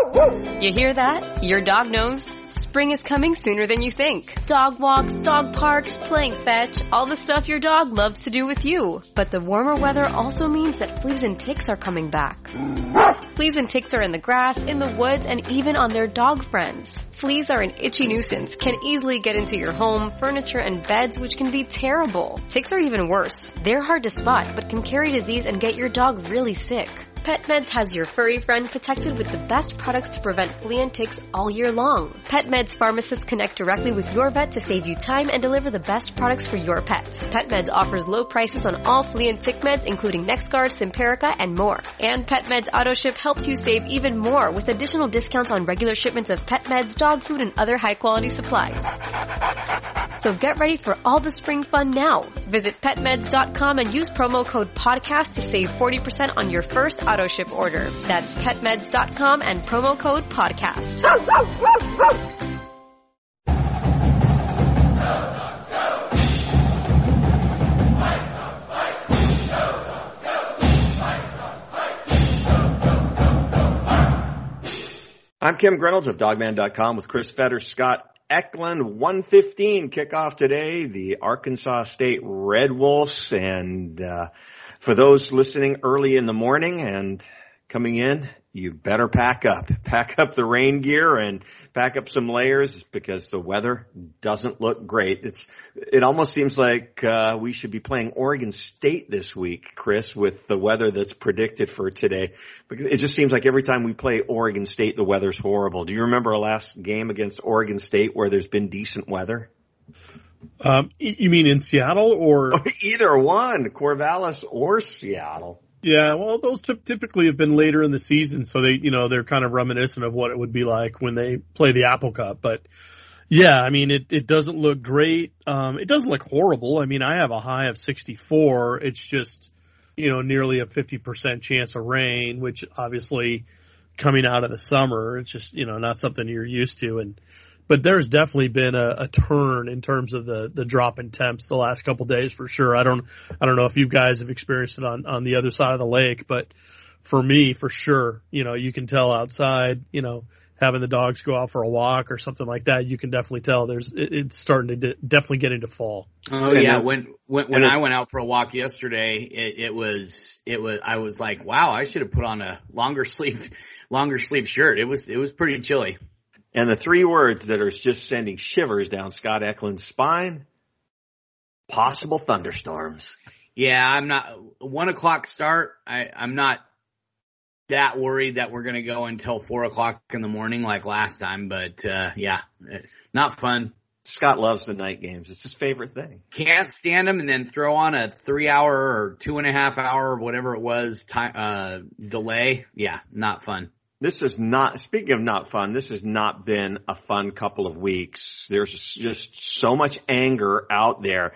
You hear that? Your dog knows spring is coming sooner than you think. Dog walks, dog parks, playing fetch, all the stuff your dog loves to do with you. But the warmer weather also means that fleas and ticks are coming back. Fleas and ticks are in the grass, in the woods, and even on their dog friends. Fleas are an itchy nuisance, can easily get into your home, furniture, and beds, which can be terrible. Ticks are even worse. They're hard to spot, but can carry disease and get your dog really sick. PetMeds has your furry friend protected with the best products to prevent flea and ticks all year long. PetMeds pharmacists connect directly with your vet to save you time and deliver the best products for your pet. PetMeds offers low prices on all flea and tick meds, including NexGard, Simparica, and more. And PetMeds AutoShip helps you save even more with additional discounts on regular shipments of pet meds, dog food, and other high-quality supplies. So get ready for all the spring fun now. Visit PetMeds.com and use promo code PODCAST to save 40% on your first AutoShip order. That's PetMeds.com and promo code PODCAST. I'm Kim Reynolds of Dogman.com with Chris Fetter, Scott Eklund. 1:15 kickoff today, the Arkansas State Red Wolves. And for those listening early in the morning and coming in, you better pack up. Pack up the rain gear and pack up some layers because the weather doesn't look great. It almost seems like we should be playing Oregon State this week, Chris, with the weather that's predicted for today. Because it just seems like every time we play Oregon State, the weather's horrible. Do you remember our last game against Oregon State where there's been decent weather? You mean in Seattle or? Either one, Corvallis or Seattle. Yeah, well, those typically have been later in the season, so they're kind of reminiscent of what it would be like when they play the Apple Cup. But yeah, I mean, it doesn't look great. It doesn't look horrible. I mean, I have a high of 64. It's just, nearly a 50% chance of rain, which obviously coming out of the summer, it's just, not something you're used to. But there's definitely been a turn in terms of the drop in temps the last couple of days for sure. I don't know if you guys have experienced it on the other side of the lake, but for me, for sure, you can tell outside, having the dogs go out for a walk or something like that, you can definitely tell it's starting to definitely get into fall. Oh yeah. When I went out for a walk yesterday, it was, I was like, wow, I should have put on a longer sleeve shirt. It was pretty chilly. And the three words that are just sending shivers down Scott Eklund's spine, possible thunderstorms. Yeah, I'm not 1 o'clock start. I'm not that worried that we're going to go until 4 o'clock in the morning like last time, but yeah, not fun. Scott loves the night games. It's his favorite thing. Can't stand them and then throw on a 3 hour or 2.5 hour, whatever it was, time, delay. Yeah, not fun. This is not, speaking of not fun, this has not been a fun couple of weeks. There's just so much anger out there.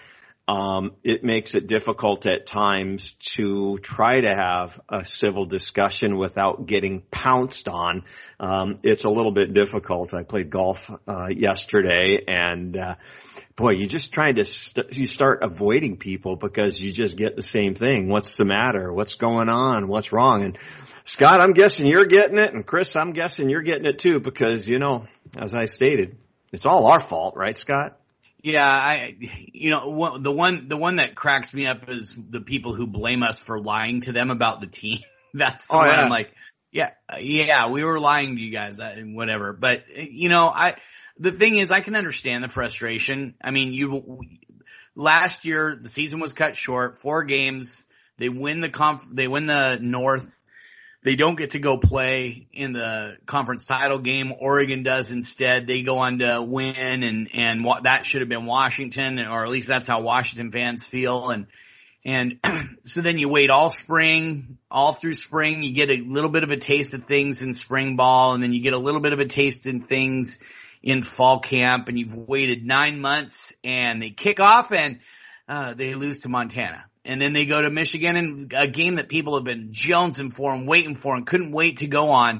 It makes it difficult at times to try to have a civil discussion without getting pounced on. It's a little bit difficult. I played golf, yesterday and, boy, you just trying to, you start avoiding people because you just get the same thing. What's the matter? What's going on? What's wrong? And Scott, I'm guessing you're getting it, and Chris, I'm guessing you're getting it too, because, as I stated, it's all our fault, right, Scott? Yeah, the one that cracks me up is the people who blame us for lying to them about the team. That's the one I'm like, yeah, we were lying to you guys, whatever. But, the thing is, I can understand the frustration. I mean, last year, the season was cut short, 4 games. They win the North. They don't get to go play in the conference title game. Oregon does instead. They go on to win, and that should have been Washington, or at least that's how Washington fans feel. And so then you wait all through spring. You get a little bit of a taste of things in spring ball, and then you get a little bit of a taste in things in fall camp, and you've waited 9 months, and they kick off, and they lose to Montana. And then they go to Michigan, and a game that people have been jonesing for and waiting for and couldn't wait to go on.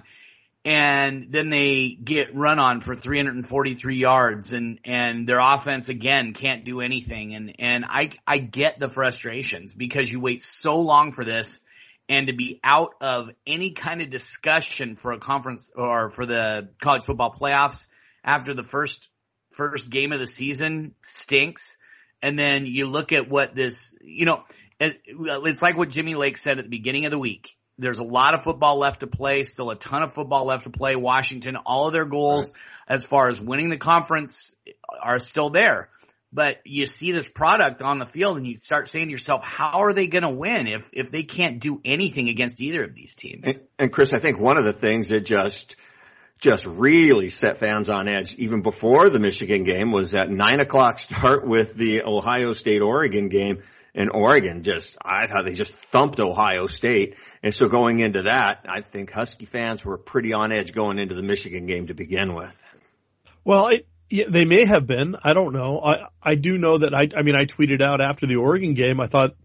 And then they get run on for 343 yards, and their offense again can't do anything. And I get the frustrations because you wait so long for this, and to be out of any kind of discussion for a conference or for the college football playoffs after the first game of the season stinks. And then you look at what this, it's like what Jimmy Lake said at the beginning of the week. There's a lot of football left to play, still a ton of football left to play. Washington, all of their goals as far as winning the conference are still there. But you see this product on the field and you start saying to yourself, how are they going to win if they can't do anything against either of these teams? And Chris, I think one of the things that just really set fans on edge even before the Michigan game was that 9:00 start with the Ohio State-Oregon game. And Oregon I thought they just thumped Ohio State. And so going into that, I think Husky fans were pretty on edge going into the Michigan game to begin with. Well, they may have been. I don't know. I do know that I tweeted out after the Oregon game, I thought,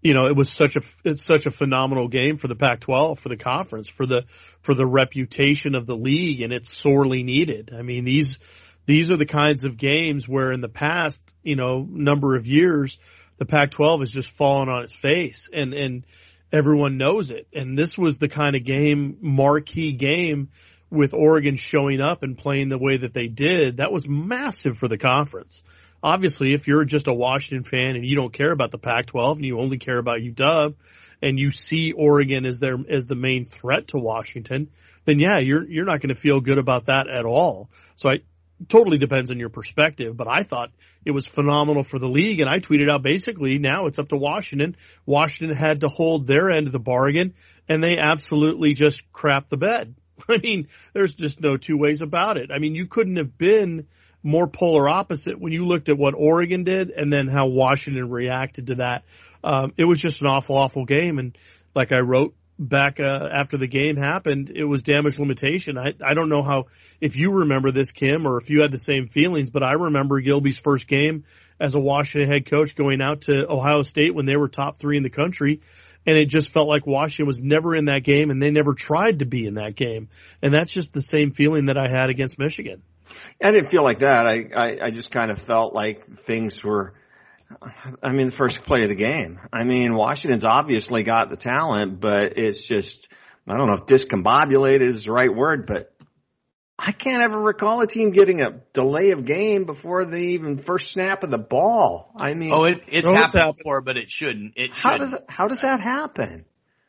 it's such a phenomenal game for the Pac-12, for the conference, for the reputation of the league, and it's sorely needed. I mean, these are the kinds of games where in the past, number of years, the Pac-12 has just fallen on its face and everyone knows it. And this was the kind of marquee game with Oregon showing up and playing the way that they did. That was massive for the conference. Obviously, if you're just a Washington fan and you don't care about the Pac-12 and you only care about UW and you see Oregon as the main threat to Washington, then yeah, you're not going to feel good about that at all. So totally depends on your perspective, but I thought it was phenomenal for the league, and I tweeted out basically now it's up to Washington. Washington had to hold their end of the bargain, and they absolutely just crapped the bed. I mean, there's just no two ways about it. I mean, you couldn't have been more polar opposite when you looked at what Oregon did and then how Washington reacted to that. It was just an awful game, and like I wrote back after the game happened, it was damage limitation. I don't know if you remember this, Kim, or if you had the same feelings, but I remember Gilby's first game as a Washington head coach going out to Ohio State when they were top 3 in the country, and it just felt like Washington was never in that game, and they never tried to be in that game. And that's just the same feeling that I had against Michigan. I didn't feel like that. I just kind of felt like things were the first play of the game. I mean, Washington's obviously got the talent, but it's just, I don't know if discombobulated is the right word, but I can't ever recall a team getting a delay of game before the even first snap of the ball. I mean, it's happened before, but it shouldn't. How does that happen?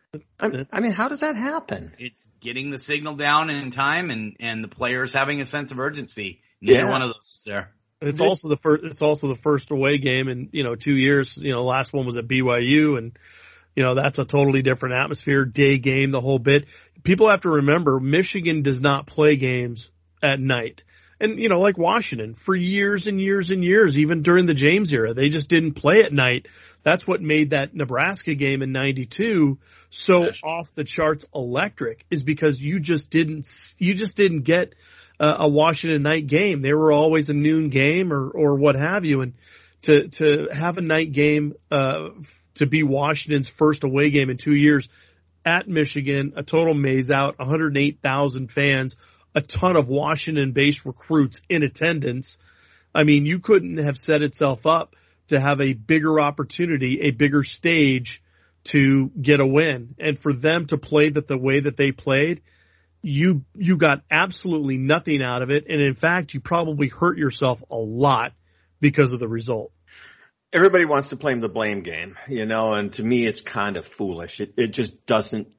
I mean, how does that happen? It's getting the signal down in time and the players having a sense of urgency. Neither one of those is there. It's also the first away game in 2 years. Last one was at BYU, and that's a totally different atmosphere, day game, the whole bit. People have to remember Michigan does not play games at night. And like Washington, for years and years and years, even during the James era, they just didn't play at night. That's what made that Nebraska game in '92 so off the charts electric, is because you just didn't get a Washington night game. They were always a noon game or what have you. And to have a night game, to be Washington's first away game in 2 years at Michigan, a total maze out, 108,000 fans, a ton of Washington-based recruits in attendance. I mean, you couldn't have set itself up to have a bigger opportunity, a bigger stage to get a win. And for them to play the way that they played, you got absolutely nothing out of it. And in fact, you probably hurt yourself a lot because of the result. Everybody wants to play the blame game, and to me it's kind of foolish. It just doesn't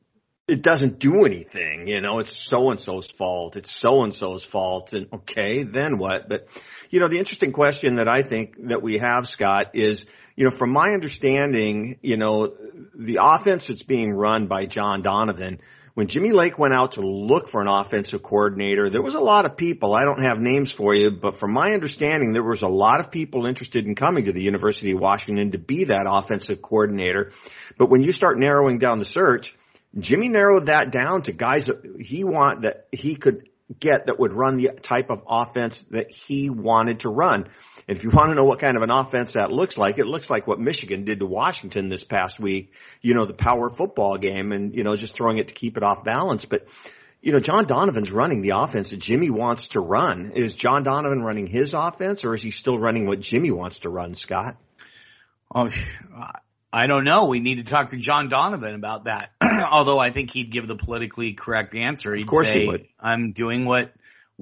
do anything, it's so-and-so's fault. It's so-and-so's fault. And okay, then what? But, the interesting question that I think that we have, Scott, is, from my understanding, the offense that's being run by John Donovan, when Jimmy Lake went out to look for an offensive coordinator, there was a lot of people. I don't have names for you, but from my understanding, there was a lot of people interested in coming to the University of Washington to be that offensive coordinator. But when you start narrowing down the search, Jimmy narrowed that down to guys that he could get that would run the type of offense that he wanted to run. And if you want to know what kind of an offense that looks like, it looks like what Michigan did to Washington this past week, the power football game and, just throwing it to keep it off balance. But, John Donovan's running the offense that Jimmy wants to run. Is John Donovan running his offense, or is he still running what Jimmy wants to run, Scott? Oh, I don't know. We need to talk to John Donovan about that. Although I think he'd give the politically correct answer. He'd of course say, he would. I'm doing what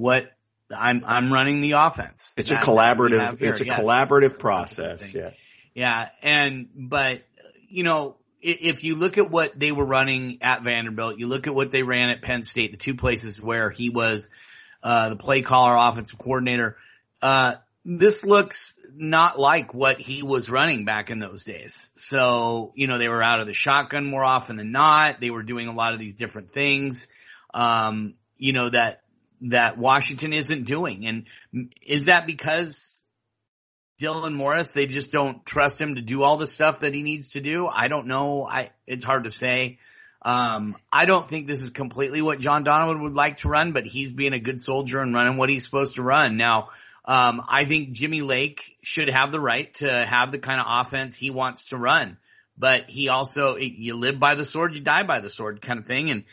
I'm running the offense. It's a collaborative. It's a collaborative process. Yeah. Yeah. But you know, if you look at what they were running at Vanderbilt, you look at what they ran at Penn State, the two places where he was the play caller, offensive coordinator. This looks not like what he was running back in those days. So, you know, they were out of the shotgun more often than not. They were doing a lot of these different things, you know, that Washington isn't doing. And is that because Dylan Morris, they just don't trust him to do all the stuff that he needs to do? I don't know. It's hard to say. I don't think this is completely what John Donovan would like to run, but he's being a good soldier and running what he's supposed to run. Now, I think Jimmy Lake should have the right to have the kind of offense he wants to run, but he also, you live by the sword, you die by the sword kind of thing. And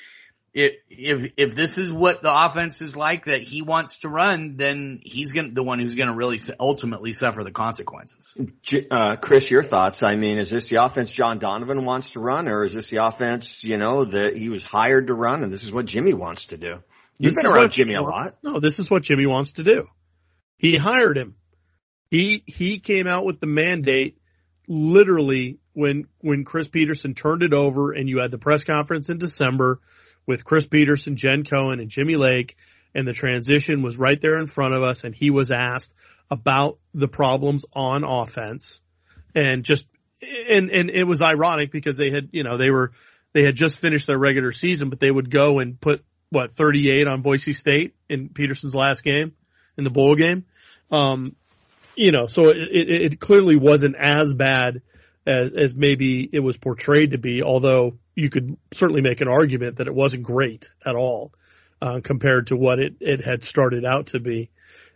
if this is what the offense is like that he wants to run, then he's the one who's going to really ultimately suffer the consequences. Chris, your thoughts? I mean, is this the offense John Donovan wants to run, or is this the offense, you know, that he was hired to run, and this is what Jimmy wants to do? You've been around Jimmy a lot. No, this is what Jimmy wants to do. He hired him. He came out with the mandate literally when Chris Peterson turned it over, and you had the press conference in December with Chris Peterson, Jen Cohen, and Jimmy Lake, and the transition was right there in front of us, and he was asked about the problems on offense. And it was ironic because they had just finished their regular season, but they would go and put 38 on Boise State in Peterson's last game in the bowl game. You know, so it clearly wasn't as bad as maybe it was portrayed to be, although you could certainly make an argument that it wasn't great at all, compared to what it had started out to be.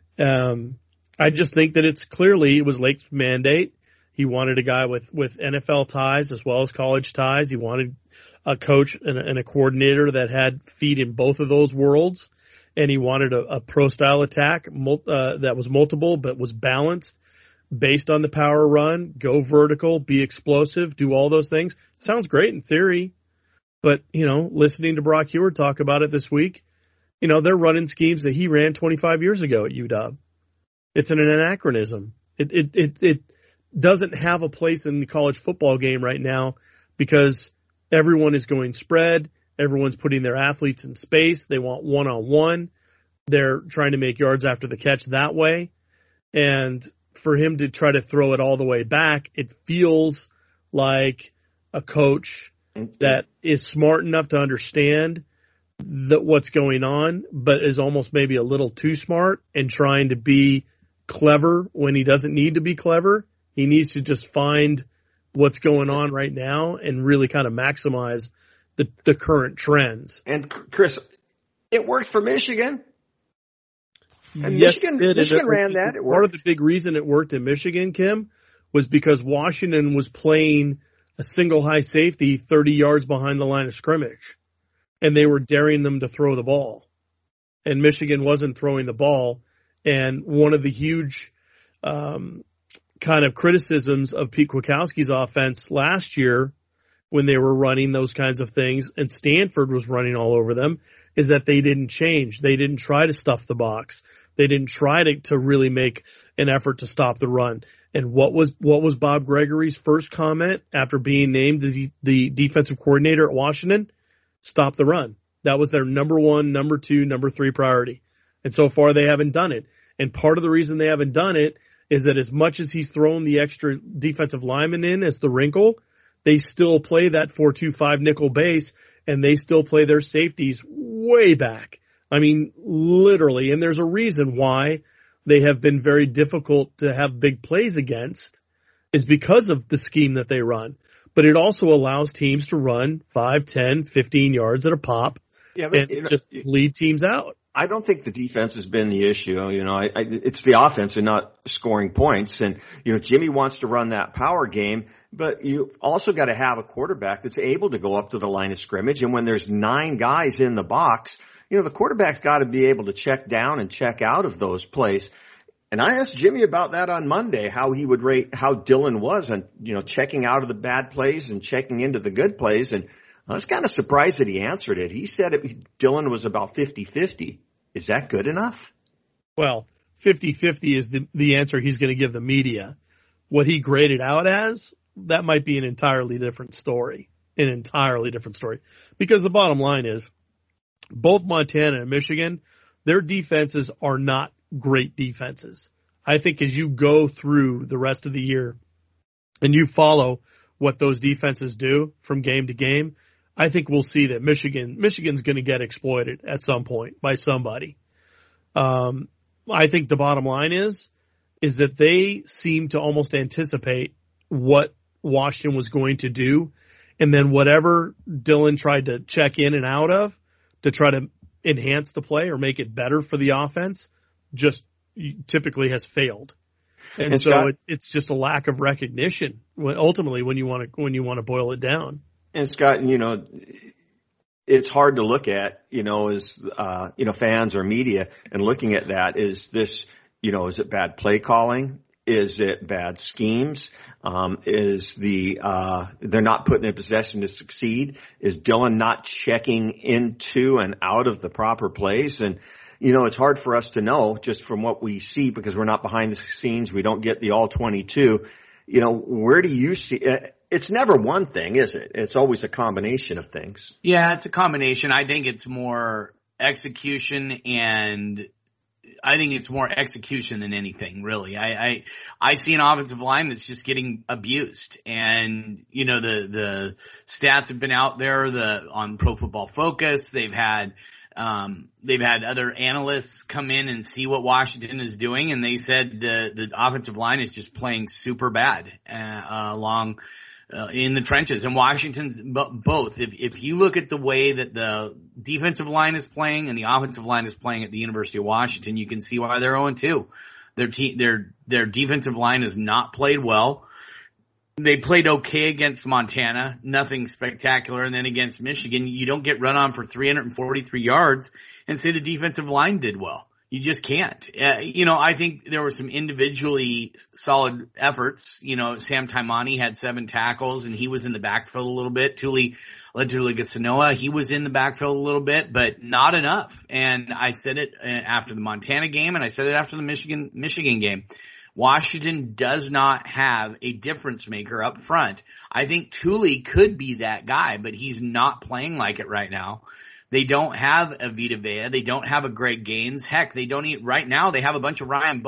I just think that it was Lake's mandate. He wanted a guy with NFL ties as well as college ties. He wanted a coach and a coordinator that had feet in both of those worlds. And he wanted a pro-style attack that was multiple but was balanced based on the power run, go vertical, be explosive, do all those things. Sounds great in theory, but, you know, listening to Brock Huard talk about it this week, you know, they're running schemes that he ran 25 years ago at UW. It's an anachronism. It doesn't have a place in the college football game right now because everyone is going spread. Everyone's putting their athletes in space. They want one-on-one. They're trying to make yards after the catch that way. And for him to try to throw it all the way back, it feels like a coach that is smart enough to understand what's going on, but is almost maybe a little too smart and trying to be clever when he doesn't need to be clever. He needs to just find what's going on right now and really kind of maximize the current trends. And Chris, it worked for Michigan. And yes, Michigan ran that. It worked. Part of the big reason it worked in Michigan, Kim, was because Washington was playing a single high safety 30 yards behind the line of scrimmage, and they were daring them to throw the ball. And Michigan wasn't throwing the ball. And one of the huge kind of criticisms of Pete Kwiatkowski's offense last year when they were running those kinds of things, and Stanford was running all over them, is that they didn't change. They didn't try to stuff the box. They didn't try to really make an effort to stop the run. And what was Bob Gregory's first comment after being named the defensive coordinator at Washington? Stop the run. That was their number one, number two, number three priority. And so far they haven't done it. And part of the reason they haven't done it is that as much as he's thrown the extra defensive lineman in as the wrinkle, they still play that 4-2-5 nickel base, and they still play their safeties way back. I mean, literally. And there's a reason why they have been very difficult to have big plays against, is because of the scheme that they run. But it also allows teams to run 5, 10, 15 yards at a pop and just lead teams out. I don't think the defense has been the issue. You know, it's the offense and not scoring points. And, you know, Jimmy wants to run that power game, but you also got to have a quarterback that's able to go up to the line of scrimmage. And when there's 9 guys in the box, you know, the quarterback's got to be able to check down and check out of those plays. And I asked Jimmy about that on Monday, how he would rate how Dillon was on, checking out of the bad plays and checking into the good plays. And I was kind of surprised that he answered it. He said Dillon was about 50-50. Is that good enough? Well, 50-50 is the answer he's going to give the media. What he graded out as, that might be an entirely different story. Because the bottom line is, both Montana and Michigan, their defenses are not great defenses. I think as you go through the rest of the year and you follow what those defenses do from game to game, I think we'll see that Michigan's going to get exploited at some point by somebody. I think the bottom line is that they seem to almost anticipate what Washington was going to do, and then whatever Dillon tried to check in and out of to try to enhance the play or make it better for the offense just typically has failed. And so Scott, it's just a lack of recognition ultimately when you want to boil it down. And Scott, it's hard to look at, as, fans or media and looking at that. Is this, is it bad play calling? Is it bad schemes? Is they're not putting in possession to succeed? Is Dillon not checking into and out of the proper plays? And, it's hard for us to know just from what we see because we're not behind the scenes. We don't get the all 22. Where do you see it? It's never one thing, is it? It's always a combination of things. Yeah, it's a combination. I think it's more execution than anything, really. I see an offensive line that's just getting abused. And, the stats have been out there, on Pro Football Focus. They've had other analysts come in and see what Washington is doing. And they said the offensive line is just playing super bad, in the trenches. And Washington's both. If you look at the way that the defensive line is playing and the offensive line is playing at the University of Washington, you can see why they're 0-2. Their defensive line has not played well. They played okay against Montana, nothing spectacular. And then against Michigan, you don't get run on for 343 yards and say the defensive line did well. You just can't. I think there were some individually solid efforts. Sam Taimani had 7 tackles and he was in the backfield a little bit. Tuli Legasanoa, he was in the backfield a little bit, but not enough. And I said it after the Montana game and I said it after the Michigan game. Washington does not have a difference maker up front. I think Tuli could be that guy, but he's not playing like it right now. They don't have a Vita Vea. They don't have a Greg Gaines. Heck, they don't right now. They have a bunch of Shane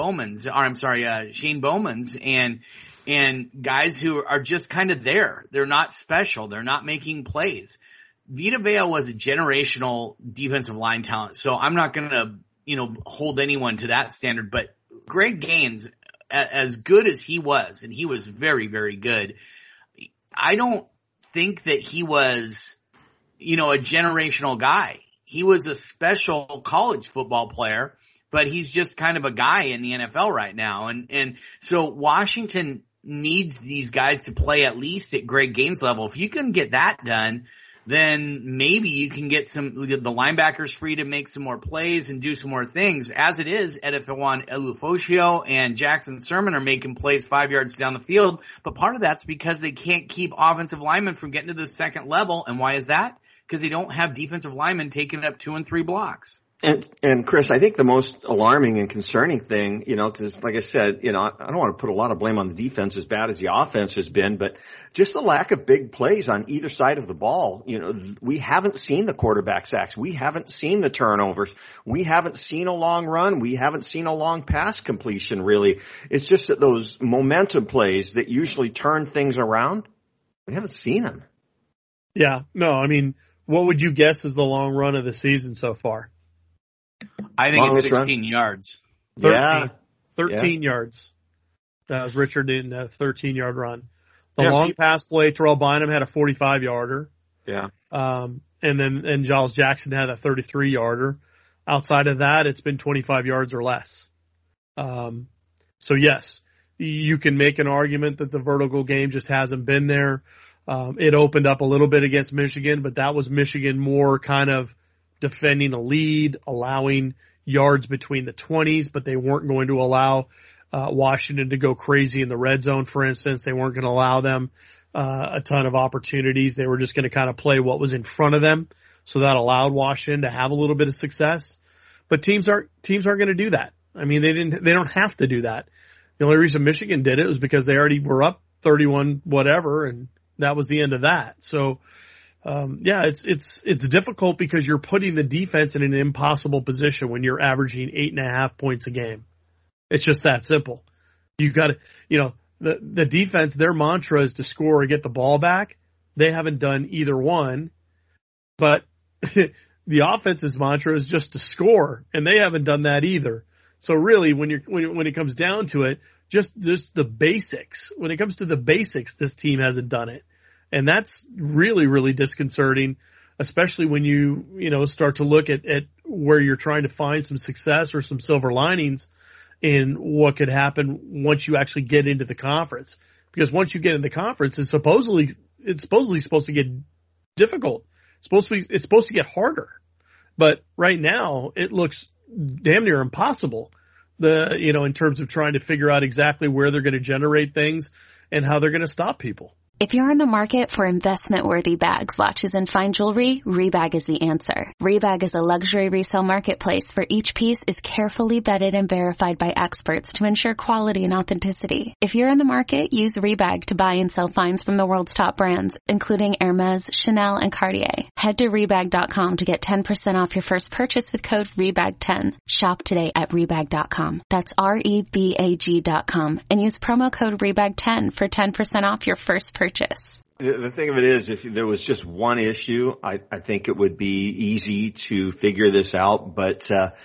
Bowmans and guys who are just kind of there. They're not special. They're not making plays. Vita Vea was a generational defensive line talent, so I'm not going to, hold anyone to that standard. But Greg Gaines, as good as he was, and he was very, very good, I don't think that he was, a generational guy. He was a special college football player, but he's just kind of a guy in the NFL right now. And so Washington needs these guys to play at least at Greg Gaines level. If you can get that done, then maybe you can get the linebackers free to make some more plays and do some more things. As it is, Edifuan Elufosio and Jackson Sermon are making plays 5 yards down the field, but part of that's because they can't keep offensive linemen from getting to the second level. And why is that? Because they don't have defensive linemen taking up 2 and 3 blocks. And Chris, I think the most alarming and concerning thing, because like I said, I don't want to put a lot of blame on the defense as bad as the offense has been, but just the lack of big plays on either side of the ball. We haven't seen the quarterback sacks. We haven't seen the turnovers. We haven't seen a long run. We haven't seen a long pass completion, really. It's just that those momentum plays that usually turn things around, we haven't seen them. Yeah, no, what would you guess is the long run of the season so far? I think it's 16 yards. 13 yards. That was Richard Newton, a 13-yard run. The long pass play, Terrell Bynum had a 45-yarder. Yeah. And Giles Jackson had a 33-yarder. Outside of that, it's been 25 yards or less. So yes, you can make an argument that the vertical game just hasn't been there. It opened up a little bit against Michigan, but that was Michigan more kind of defending a lead, allowing yards between the 20s, but they weren't going to allow Washington to go crazy in the red zone, for instance. They weren't going to allow them a ton of opportunities. They were just going to kind of play what was in front of them. So that allowed Washington to have a little bit of success. But teams aren't going to do that. I mean, they don't have to do that. The only reason Michigan did it was because they already were up 31 whatever, and that was the end of that. So, it's difficult because you're putting the defense in an impossible position when you're averaging 8.5 points a game. It's just that simple. You got to, the defense, their mantra is to score or get the ball back. They haven't done either one, but the offense's mantra is just to score, and they haven't done that either. So really, when it comes down to it, just the basics. When it comes to the basics, this team hasn't done it, and that's really, really disconcerting, especially when you start to look at where you're trying to find some success or some silver linings in what could happen once you actually get into the conference. Because once you get in the conference, it's supposedly supposed to get difficult. It's supposed to get harder. But right now, it looks damn near impossible, in terms of trying to figure out exactly where they're going to generate things and how they're going to stop people. If you're in the market for investment-worthy bags, watches, and fine jewelry, Rebag is the answer. Rebag is a luxury resale marketplace where each piece is carefully vetted and verified by experts to ensure quality and authenticity. If you're in the market, use Rebag to buy and sell finds from the world's top brands, including Hermes, Chanel, and Cartier. Head to Rebag.com to get 10% off your first purchase with code REBAG10. Shop today at Rebag.com. That's REBAG.com. And use promo code REBAG10 for 10% off your first purchase. The thing of it is, if there was just one issue, I think it would be easy to figure this out. But,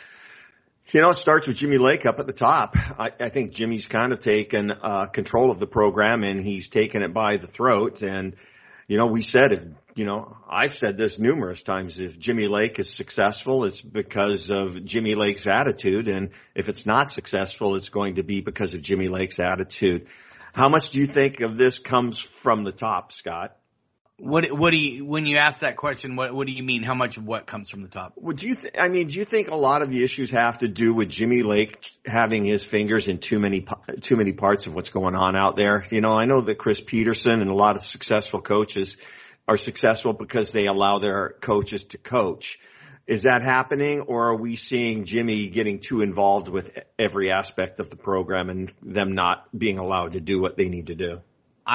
it starts with Jimmy Lake up at the top. I think Jimmy's kind of taken control of the program, and he's taken it by the throat. And, we said, I've said this numerous times, if Jimmy Lake is successful, it's because of Jimmy Lake's attitude. And if it's not successful, it's going to be because of Jimmy Lake's attitude. How much do you think of this comes from the top, Scott? What do you, when you ask that question, what do you mean? How much of what comes from the top? Well, do you think a lot of the issues have to do with Jimmy Lake having his fingers in too many parts of what's going on out there? I know that Chris Peterson and a lot of successful coaches are successful because they allow their coaches to coach. Is that happening, or are we seeing Jimmy getting too involved with every aspect of the program and them not being allowed to do what they need to do?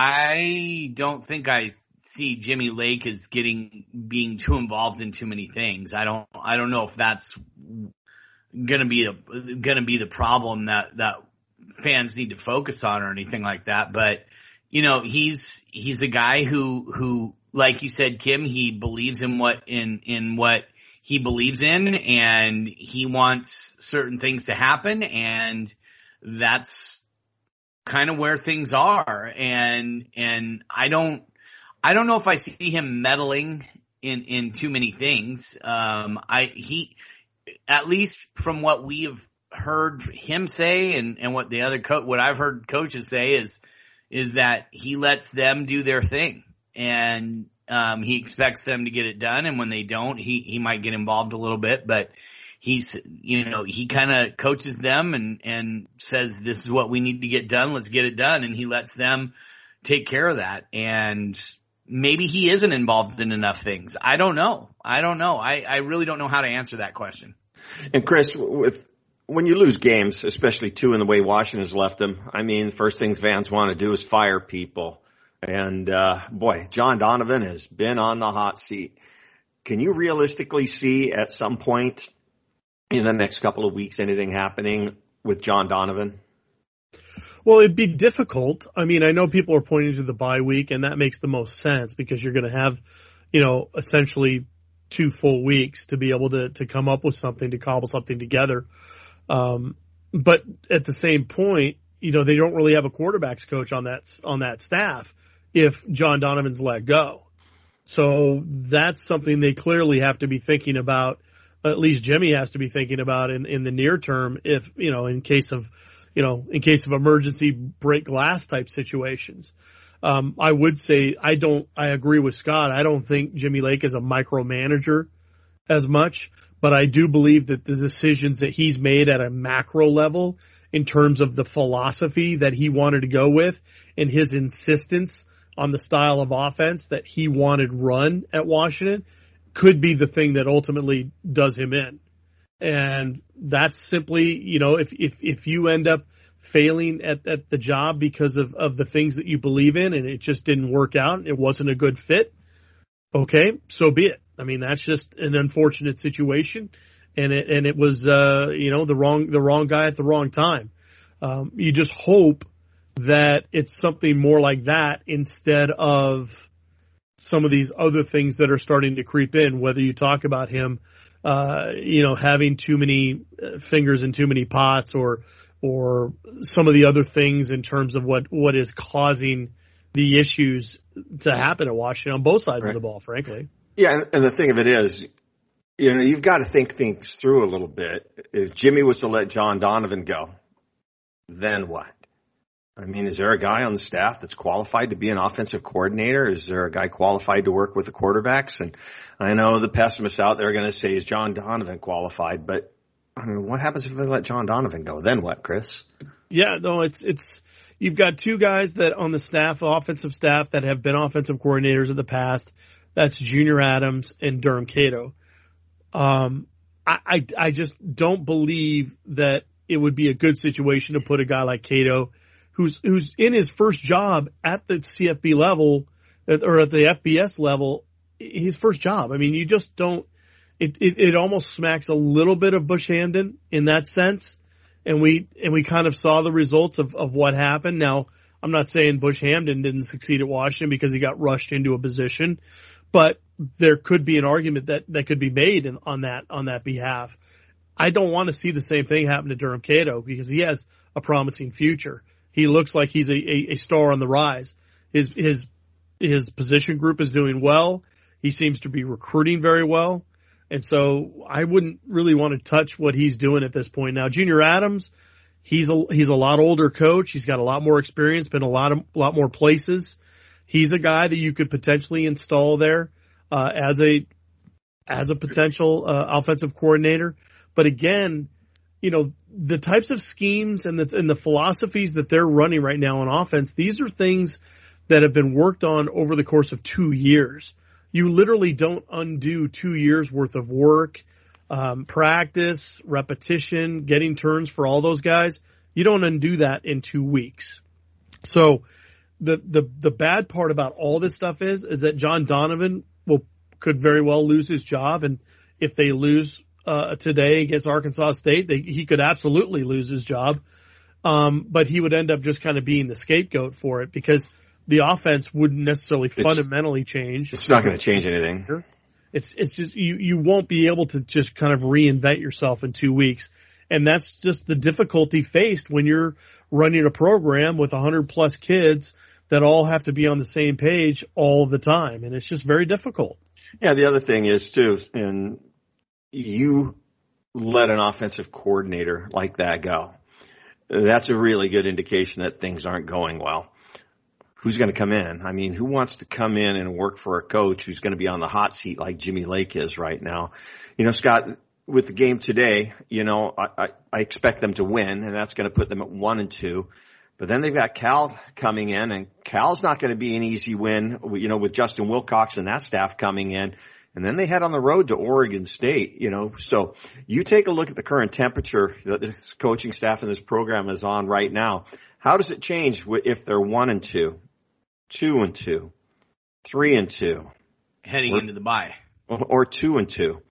I don't think I see Jimmy Lake as being too involved in too many things. I don't know if that's gonna be the problem that fans need to focus on or anything like that. But he's a guy who, like you said, Kim, he believes in what he believes in, and he wants certain things to happen, and that's kind of where things are. And I don't know if I see him meddling in too many things. He, at least from what we have heard him say and what the other what I've heard coaches say is that he lets them do their thing, and he expects them to get it done, and when they don't, he might get involved a little bit, but he kind of coaches them and says, this is what we need to get done. Let's get it done. And he lets them take care of that. And maybe he isn't involved in enough things. I don't know. I really don't know how to answer that question. And Chris, when you lose games, especially two in the way Washington's left them, the first things fans want to do is fire people. And, John Donovan has been on the hot seat. Can you realistically see at some point in the next couple of weeks anything happening with John Donovan? Well, it'd be difficult. I know people are pointing to the bye week, and that makes the most sense because you're going to have, essentially 2 full weeks to be able to come up with something, to cobble something together. But at the same point, they don't really have a quarterbacks coach on that staff if John Donovan's let go. So that's something they clearly have to be thinking about. At least Jimmy has to be thinking about in the near term, if, in case of emergency break glass type situations. I would say I agree with Scott. I don't think Jimmy Lake is a micromanager as much, but I do believe that the decisions that he's made at a macro level in terms of the philosophy that he wanted to go with and his insistence on the style of offense that he wanted run at Washington could be the thing that ultimately does him in. And that's simply, if you end up failing at the job because of the things that you believe in and it just didn't work out, it wasn't a good fit, okay, so be it. I mean, that's just an unfortunate situation, and it was the wrong guy at the wrong time. You just hope that it's something more like that instead of some of these other things that are starting to creep in, whether you talk about him having too many fingers in too many pots or some of the other things in terms of what is causing the issues to happen at Washington on both sides of the ball, frankly. Yeah, and the thing of it is, you've got to think things through a little bit. If Jimmy was to let John Donovan go, then what? I mean, is there a guy on the staff that's qualified to be an offensive coordinator? Is there a guy qualified to work with the quarterbacks? And I know the pessimists out there are going to say, is John Donovan qualified? But I mean, what happens if they let John Donovan go? Then what, Chris? Yeah, no, it's you've got two guys that on the staff, offensive staff, that have been offensive coordinators in the past. That's Junior Adams and Durham Cato. I just don't believe that it would be a good situation to put a guy like Cato, who's in his first job at the CFB level or at the FBS level, his first job. I mean, you just don't. It almost smacks a little bit of Bush Hamdan in that sense, and we kind of saw the results of what happened. Now, I'm not saying Bush Hamdan didn't succeed at Washington because he got rushed into a position, but there could be an argument that could be made on that behalf. I don't want to see the same thing happen to Durham Cato because he has a promising future. He looks like he's a star on the rise. His position group is doing well. He seems to be recruiting very well. And so I wouldn't really want to touch what he's doing at this point. Now, Junior Adams, he's a lot older coach. He's got a lot more experience, been a lot more places. He's a guy that you could potentially install there as a potential offensive coordinator. But again, the types of schemes and the philosophies that they're running right now on offense, these are things that have been worked on over the course of 2 years. You literally don't undo 2 years worth of work, practice, repetition, getting turns for all those guys. You don't undo that in 2 weeks. So the bad part about all this stuff is that John Donovan could very well lose his job. And if they lose today against Arkansas State, he could absolutely lose his job. But he would end up just kind of being the scapegoat for it because the offense wouldn't necessarily fundamentally change. It's not going to change anything. It's just you won't be able to just kind of reinvent yourself in 2 weeks. And that's just the difficulty faced when you're running a program with 100 plus kids that all have to be on the same page all the time. And it's just very difficult. Yeah, the other thing is too, and you let an offensive coordinator like that go. That's a really good indication that things aren't going well. Who's going to come in? I mean, who wants to come in and work for a coach who's going to be on the hot seat like Jimmy Lake is right now? Scott, with the game today, I expect them to win, and that's going to put them at 1-2. But then they've got Cal coming in, and Cal's not going to be an easy win, with Justin Wilcox and that staff coming in. And then they head on the road to Oregon State, So you take a look at the current temperature that this coaching staff and this program is on right now. How does it change if they're 1-2, 2-2, 3-2? Heading into the bye. Or 2-2.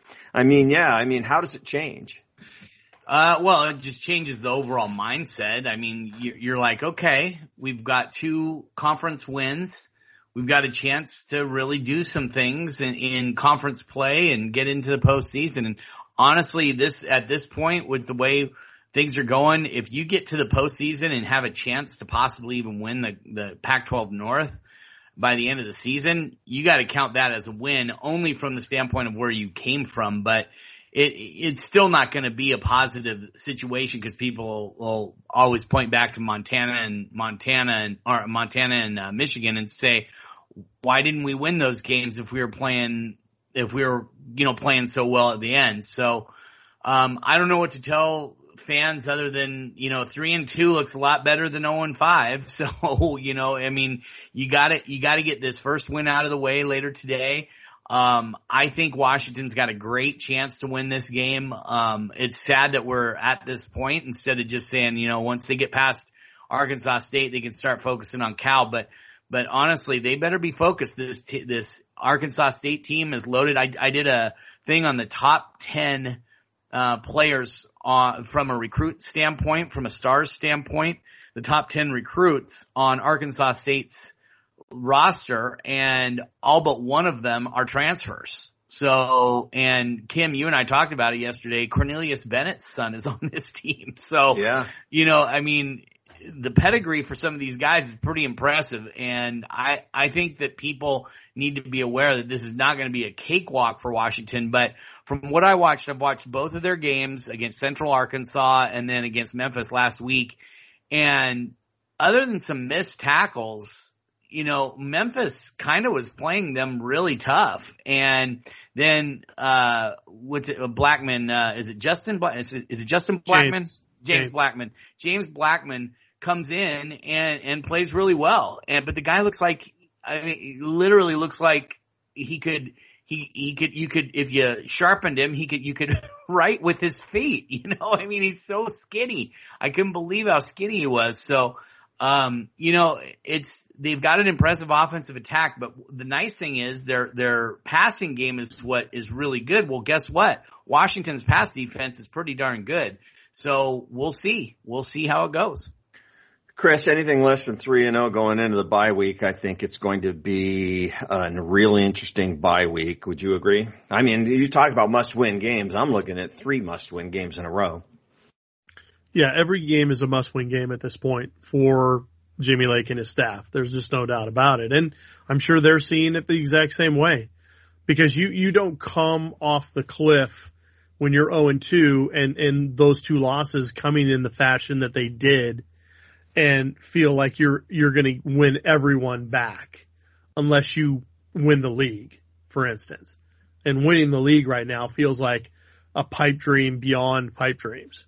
How does it change? Well, it just changes the overall mindset. I mean, you're like, okay, we've got 2 conference wins. We've got a chance to really do some things in conference play and get into the postseason. And honestly, at this point, with the way things are going, if you get to the postseason and have a chance to possibly even win the Pac-12 North by the end of the season, you got to count that as a win, only from the standpoint of where you came from. But it's still not going to be a positive situation because people will always point back to Montana and Michigan and say, why didn't we win those games if we were playing if we were, playing so well at the end. So, I don't know what to tell fans other than, 3-2 looks a lot better than 0-5. So, you gotta get this first win out of the way later today. I think Washington's got a great chance to win this game. It's sad that we're at this point instead of just saying, once they get past Arkansas State, they can start focusing on Cal. But honestly, they better be focused. This Arkansas State team is loaded. I did a thing on the top 10 players from a recruit standpoint, from a stars standpoint, the top 10 recruits on Arkansas State's roster, and all but one of them are transfers. So, and Kim, you and I talked about it yesterday. Cornelius Bennett's son is on this team. So, yeah. The pedigree for some of these guys is pretty impressive, and I think that people need to be aware that this is not going to be a cakewalk for Washington. But from what I've watched both of their games against Central Arkansas and then against Memphis last week, and other than some missed tackles, Memphis kind of was playing them really tough. And then Blackman? Is it Justin? Is it Justin Blackman? James Blackman. James Blackman comes in and plays really well. But the guy looks like, literally looks like you could, if you sharpened him, you could write with his feet, he's so skinny. I couldn't believe how skinny he was. So, they've got an impressive offensive attack, but the nice thing is their passing game is what is really good. Well, guess what? Washington's pass defense is pretty darn good. So we'll see. We'll see how it goes. Chris, anything less than 3-0 going into the bye week, I think it's going to be a really interesting bye week. Would you agree? I mean, you talk about must-win games. I'm looking at 3 must-win games in a row. Yeah, every game is a must-win game at this point for Jimmy Lake and his staff. There's just no doubt about it. And I'm sure they're seeing it the exact same way, because you don't come off the cliff when you're 0-2 and those 2 losses coming in the fashion that they did and feel like you're going to win everyone back unless you win the league, for instance. And winning the league right now feels like a pipe dream beyond pipe dreams.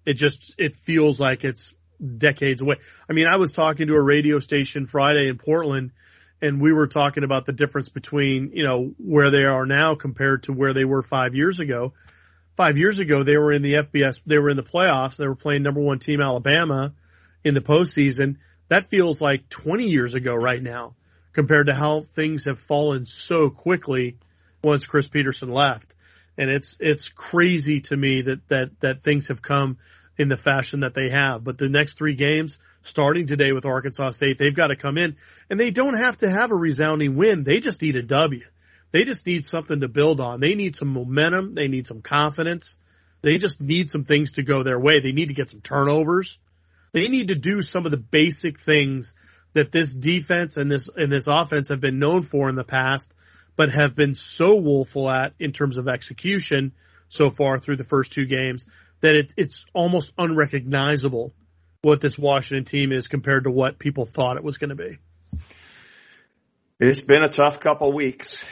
It feels like it's decades away. I mean, I was talking to a radio station Friday in Portland, and we were talking about the difference between, where they are now compared to where they were 5 years ago. 5 years ago, they were in the FBS, they were in the playoffs, they were playing number 1 team Alabama in the postseason. That feels like 20 years ago right now, compared to how things have fallen so quickly once Chris Peterson left. And it's crazy to me that things have come in the fashion that they have. But the next 3 games, starting today with Arkansas State, they've got to come in, and they don't have to have a resounding win. They just need a W. They just need something to build on. They need some momentum. They need some confidence. They just need some things to go their way. They need to get some turnovers. They need to do some of the basic things that this defense and this offense have been known for in the past, but have been so woeful at in terms of execution so far through the first 2 games that it's almost unrecognizable what this Washington team is compared to what people thought it was going to be. It's been a tough couple weeks,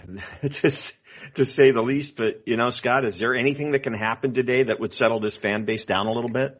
to say the least. But, Scott, is there anything that can happen today that would settle this fan base down a little bit?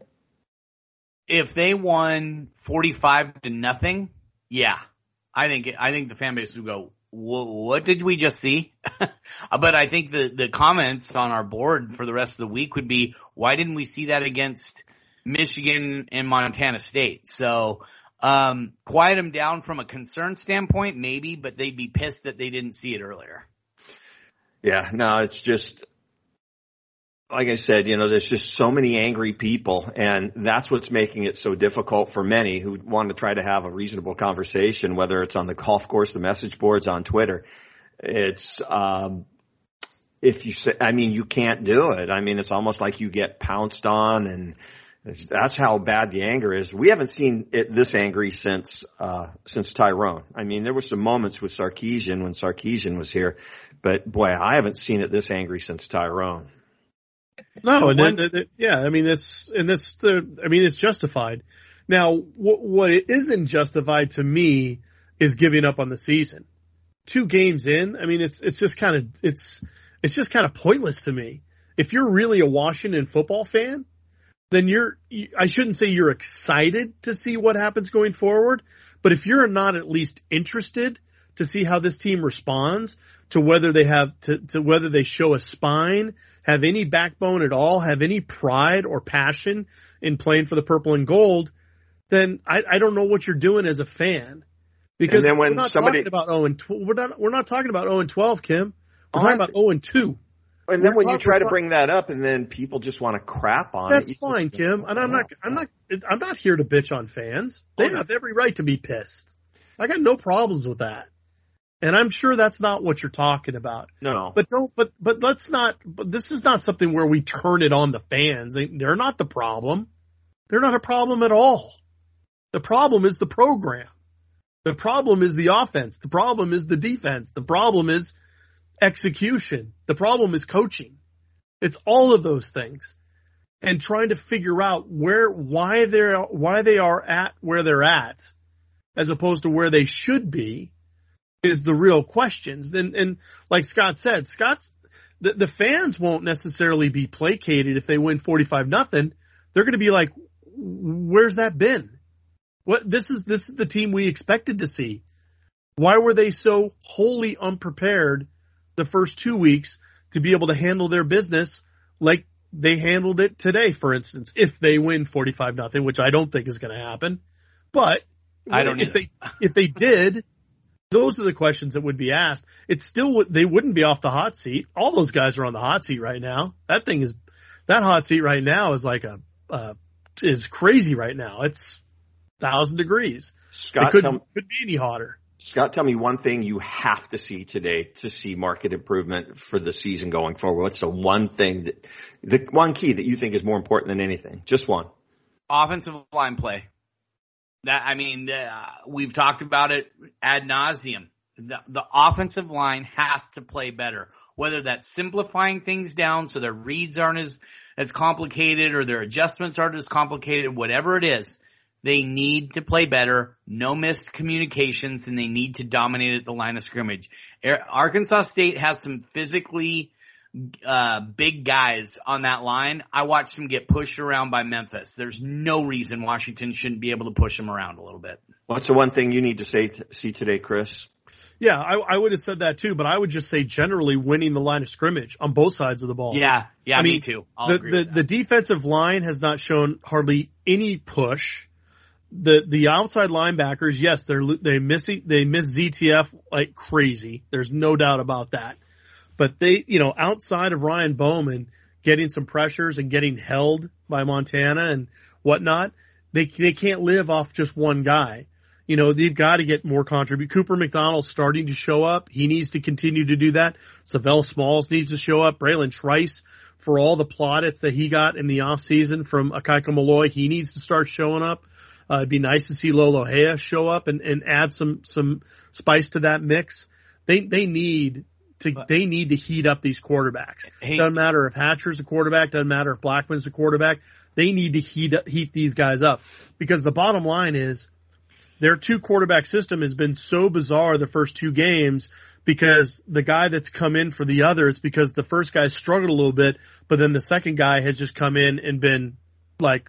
If they won 45-0, yeah, I think the fan base would go, what did we just see? But I think the comments on our board for the rest of the week would be, why didn't we see that against Michigan and Montana State? So, quiet them down from a concern standpoint, maybe, but they'd be pissed that they didn't see it earlier. Yeah, no, it's just, like I said, there's just so many angry people, and that's what's making it so difficult for many who want to try to have a reasonable conversation, whether it's on the golf course, the message boards, on Twitter. It's, if you say, you can't do it. It's almost like you get pounced on, and that's how bad the anger is. We haven't seen it this angry since Tyrone. There were some moments with Sarkisian when Sarkisian was here, but boy, I haven't seen it this angry since Tyrone. No, it's justified. Now, what it isn't justified to me is giving up on the season. 2 games in, I mean, it's just kind of pointless to me. If you're really a Washington football fan, then I shouldn't say you're excited to see what happens going forward, but if you're not at least interested to see how this team responds, to whether they to whether they show a spine, have any backbone at all, have any pride or passion in playing for the purple and gold, then I don't know what you're doing as a fan. Because and then when we're not talking about 0-12, we're not talking about 0-12, Kim. We're talking about 0-2. And then when you try to bring that up, and then people just want to crap on it. That's fine, Kim. And I'm not here to bitch on fans. They have every right to be pissed. I got no problems with that. And I'm sure that's not what you're talking about. No. But let's not, but this is not something where we turn it on the fans. They're not the problem. They're not a problem at all. The problem is the program. The problem is the offense. The problem is the defense. The problem is execution. The problem is coaching. It's all of those things. And trying to figure out why they are at where they're at, as opposed to where they should be, is the real questions. And like Scott said, the fans won't necessarily be placated if they win 45-0. They're going to be like, where's that been? This is the team we expected to see. Why were they so wholly unprepared the first 2 weeks to be able to handle their business like they handled it today, for instance, if they win 45-0, which I don't think is going to happen. But if they did, those are the questions that would be asked. They wouldn't be off the hot seat. All those guys are on the hot seat right now. That hot seat right now is is crazy right now. It's 1,000 degrees. Scott, it couldn't be any hotter. Scott, tell me one thing you have to see today to see market improvement for the season going forward. What's the one key that you think is more important than anything? Just one. Offensive line play. We've talked about it ad nauseum. The offensive line has to play better, whether that's simplifying things down so their reads aren't as complicated or their adjustments aren't as complicated, whatever it is. They need to play better, no missed communications, and they need to dominate at the line of scrimmage. Arkansas State has some physically big guys on that line. I watched them get pushed around by Memphis. There's no reason Washington shouldn't be able to push them around a little bit. What's the one thing you need to see today, Chris? Yeah, I would have said that too, but I would just say generally winning the line of scrimmage on both sides of the ball. Yeah, me too. I'll agree with that. The defensive line has not shown hardly any push. The outside linebackers, yes, they miss ZTF like crazy. There's no doubt about that. But they, outside of Ryan Bowman getting some pressures and getting held by Montana and whatnot, they can't live off just one guy. They've got to get more contribute. Cooper McDonald's starting to show up. He needs to continue to do that. Savell Smalls needs to show up. Braylon Trice, for all the plaudits that he got in the offseason from Akaika Malloy, he needs to start showing up. It'd be nice to see Lolo Hea show up and add some spice to that mix. They need to heat up these quarterbacks. Doesn't matter if Hatcher's a quarterback, doesn't matter if Blackman's a quarterback. They need to heat these guys up, because the bottom line is their 2-quarterback system has been so bizarre the first 2 games, because the guy that's come in for the other, it's because the first guy struggled a little bit, but then the second guy has just come in and been like,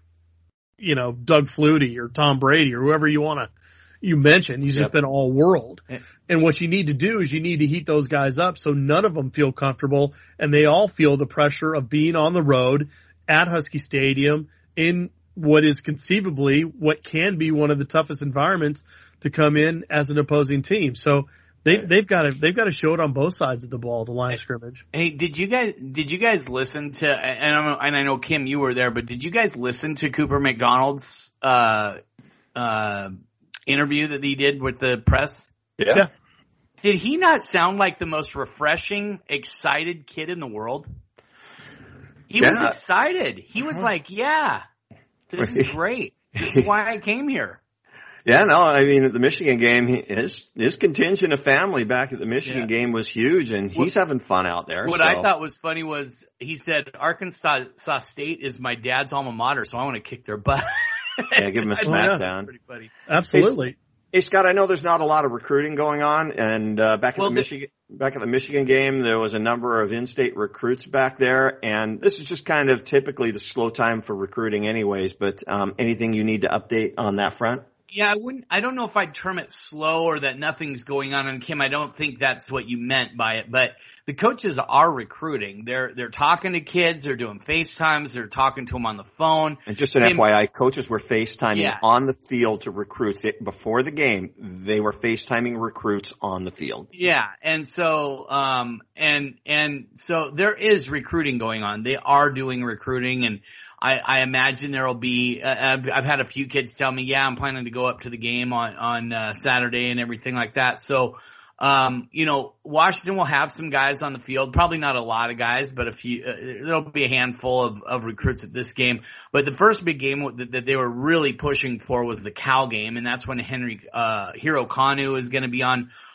Doug Flutie or Tom Brady or whoever you mentioned. He's just been all world. And what you need to do is you need to heat those guys up so none of them feel comfortable and they all feel the pressure of being on the road at Husky Stadium in what is conceivably what can be one of the toughest environments to come in as an opposing team. So they've got to show it on both sides of the ball, the line of scrimmage. Hey, did you guys listen to, and I know Kim, you were there, but did you guys listen to Cooper McDonald's interview that he did with the press? Yeah. Did he not sound like the most refreshing, excited kid in the world? He was excited. He was like, "Yeah, this is great. This is why I came here." Yeah, no, I mean, at the Michigan game, his contingent of family back at the Michigan game was huge, and he's having fun out there. What I thought was funny was he said, Arkansas State is my dad's alma mater, so I want to kick their butt. Yeah, give him a smackdown. Pretty funny. Absolutely. Hey, Scott, I know there's not a lot of recruiting going on, and back at the Michigan game, there was a number of in-state recruits back there, and this is just kind of typically the slow time for recruiting anyways, but anything you need to update on that front? Yeah, I don't know if I'd term it slow or that nothing's going on. And Kim, I don't think that's what you meant by it, but the coaches are recruiting. They're talking to kids. They're doing FaceTimes. They're talking to them on the phone. And just an FYI, coaches were FaceTiming on the field to recruits. Before the game, they were FaceTiming recruits on the field. Yeah. And so, and so there is recruiting going on. They are doing recruiting, and I imagine there'll be, I've had a few kids tell me, yeah, I'm planning to go up to the game on Saturday and everything like that. So, Washington will have some guys on the field, probably not a lot of guys, but a few, there'll be a handful of recruits at this game. But the first big game that they were really pushing for was the Cal game. And that's when Hiro Kanu is going to be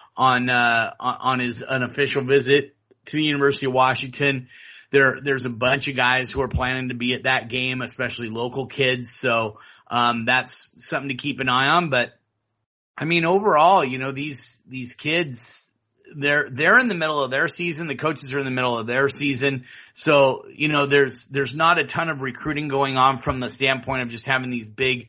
on his unofficial visit to the University of Washington. There's a bunch of guys who are planning to be at that game, especially local kids. So, that's something to keep an eye on. But I mean, overall, these kids, they're in the middle of their season. The coaches are in the middle of their season. So, there's not a ton of recruiting going on from the standpoint of just having these big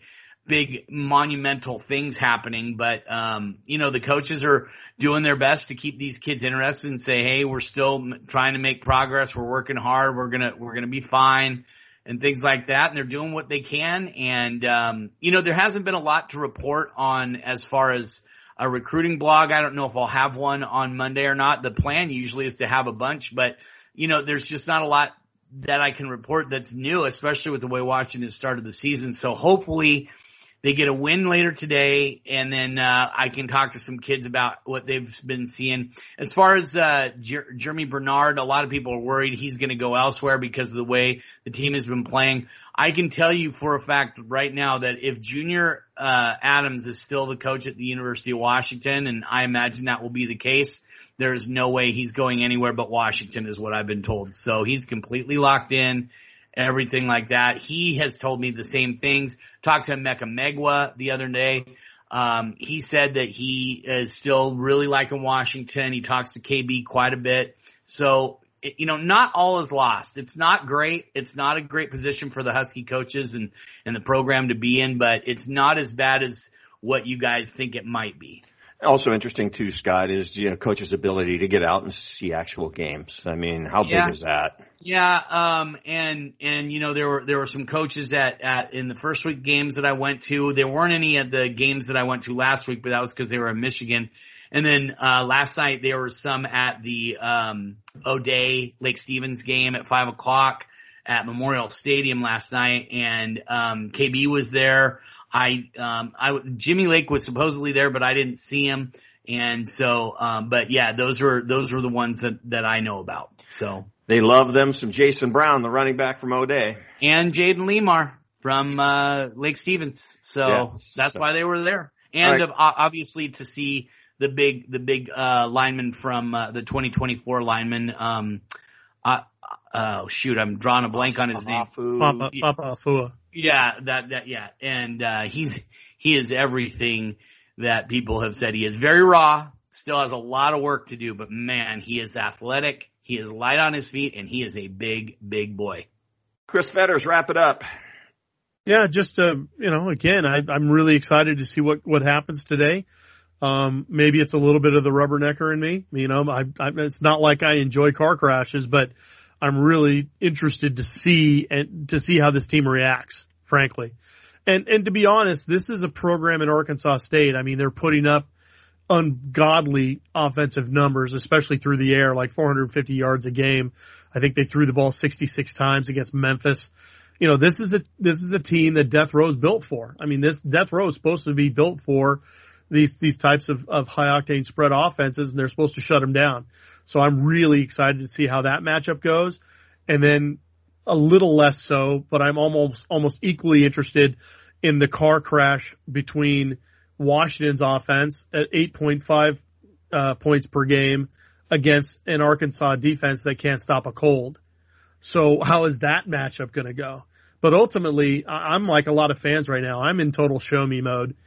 monumental things happening. But, the coaches are doing their best to keep these kids interested and say, hey, we're still trying to make progress. We're working hard. We're going to be fine and things like that. And they're doing what they can. And, there hasn't been a lot to report on as far as a recruiting blog. I don't know if I'll have one on Monday or not. The plan usually is to have a bunch, but, there's just not a lot that I can report that's new, especially with the way Washington started the season. So hopefully they get a win later today, and then I can talk to some kids about what they've been seeing. As far as Jeremy Bernard, a lot of people are worried he's going to go elsewhere because of the way the team has been playing. I can tell you for a fact right now that if Junior Adams is still the coach at the University of Washington, and I imagine that will be the case, there is no way he's going anywhere but Washington is what I've been told. So he's completely locked in. Everything like that. He has told me the same things. Talked to Emeka Megwa the other day. He said that he is still really liking Washington. He talks to KB quite a bit. So, not all is lost. It's not great. It's not a great position for the Husky coaches and the program to be in, but it's not as bad as what you guys think it might be. Also interesting too, Scott, is, coach's ability to get out and see actual games. I mean, how big is that? Yeah. And there were some coaches in the first week games that I went to. There weren't any at the games that I went to last week, but that was because they were in Michigan. And then, last night there were some at the, O'Day Lake Stevens game at 5:00 at Memorial Stadium last night. And, KB was there. Jimmy Lake was supposedly there, but I didn't see him. And so, but yeah, those were the ones that I know about. So they love them some Jason Brown, the running back from O'Day, and Jaden Lemar from, Lake Stevens. So that's why they were there. And obviously to see the big lineman from, the 2024 lineman, I'm drawing a blank on his name. Papa Afua. Yeah, yeah. And, he is everything that people have said. He is very raw, still has a lot of work to do, but man, he is athletic. He is light on his feet, and he is a big, big boy. Chris Fetters, wrap it up. Yeah, just, again, I'm really excited to see what happens today. Maybe it's a little bit of the rubbernecker in me. It's not like I enjoy car crashes, but I'm really interested to see how this team reacts, frankly. And to be honest, this is a program in Arkansas State. I mean, they're putting up ungodly offensive numbers, especially through the air, like 450 yards a game. I think they threw the ball 66 times against Memphis. This is a team that Death Row is built for. I mean, this Death Row is supposed to be built for these types of high octane spread offenses, and they're supposed to shut them down. So I'm really excited to see how that matchup goes. And then a little less so, but I'm almost equally interested in the car crash between Washington's offense at 8.5 points per game against an Arkansas defense that can't stop a cold. So how is that matchup going to go? But ultimately, I'm like a lot of fans right now. I'm in total show me mode.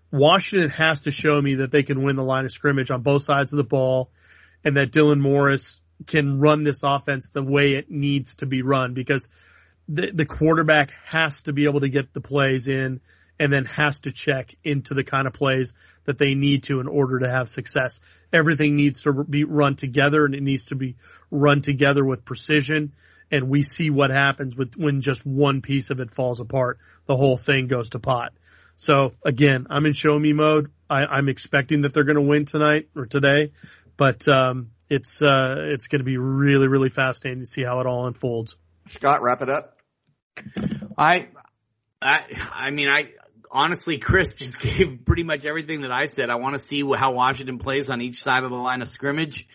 Washington has to show me that they can win the line of scrimmage on both sides of the ball and that Dylan Morris can run this offense the way it needs to be run, because the quarterback has to be able to get the plays in and then has to check into the kind of plays that they need to in order to have success. Everything needs to be run together, and it needs to be run together with precision. And we see what happens when just one piece of it falls apart. The whole thing goes to pot. So again, I'm in show me mode. I'm expecting that they're going to win tonight or today, but it's going to be really, really fascinating to see how it all unfolds. Scott, wrap it up. I mean, honestly, Chris just gave pretty much everything that I said. I want to see how Washington plays on each side of the line of scrimmage.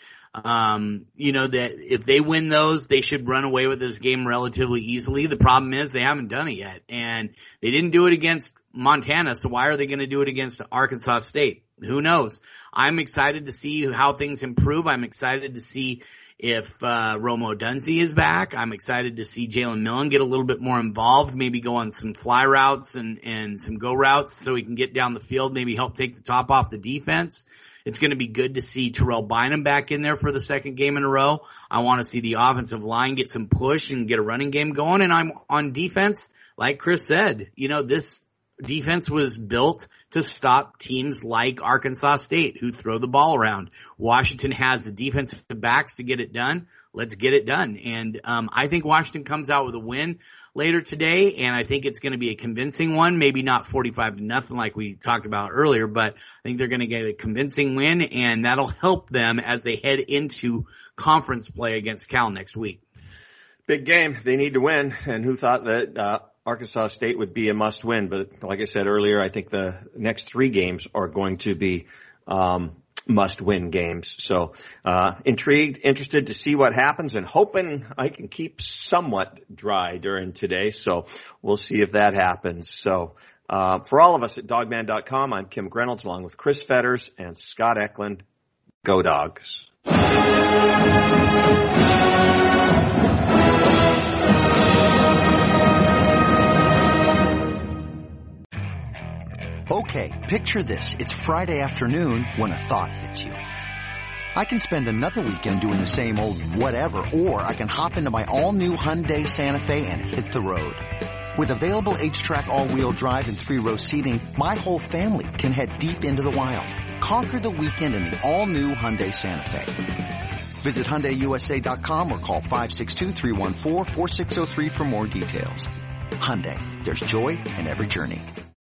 That if they win those, they should run away with this game relatively easily. The problem is they haven't done it yet, and they didn't do it against Montana, so why are they going to do it against Arkansas State? Who knows? I'm excited to see how things improve. I'm excited to see if Rome Odunze is back. I'm excited to see Jalen Millen get a little bit more involved, maybe go on some fly routes and some go routes so he can get down the field, maybe help take the top off the defense. It's going to be good to see Terrell Bynum back in there for the second game in a row. I want to see the offensive line get some push and get a running game going. And I'm on defense, like Chris said, this defense was built to stop teams like Arkansas State who throw the ball around. Washington has the defensive backs to get it done. Let's get it done. And I think Washington comes out with a win later today, and I think it's going to be a convincing one, maybe not 45-0 like we talked about earlier, but I think they're going to get a convincing win, and that'll help them as they head into conference play against Cal next week. Big game. They need to win, and who thought that Arkansas State would be a must-win? But like I said earlier, I think the next 3 games are going to be must-win games. So intrigued, interested to see what happens, and hoping I can keep somewhat dry during today. So we'll see if that happens. So for all of us at Dogman.com, I'm Kim Reynolds along with Chris Fetters and Scott Eklund. Go Dogs. Okay, picture this. It's Friday afternoon when a thought hits you. I can spend another weekend doing the same old whatever, or I can hop into my all-new Hyundai Santa Fe and hit the road. With available H-Track all-wheel drive and 3-row seating, my whole family can head deep into the wild. Conquer the weekend in the all-new Hyundai Santa Fe. Visit HyundaiUSA.com or call 562-314-4603 for more details. Hyundai, there's joy in every journey.